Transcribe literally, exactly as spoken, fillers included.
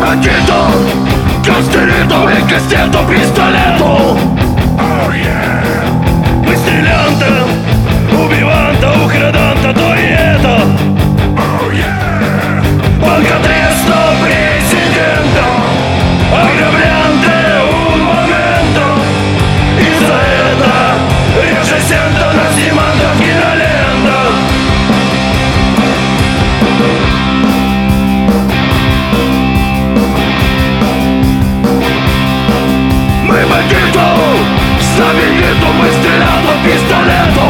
бандиту, костериту и кастету пистолету. Oh, yeah. Мы стрелянта, убиванта, ухраданта, то и это. Oh, yeah. Алькатресто президента, ограблянте un momento. И за это режиссента на сниманках кинолента. Мы бандиту, знамениту, мы стреляту, пистолету.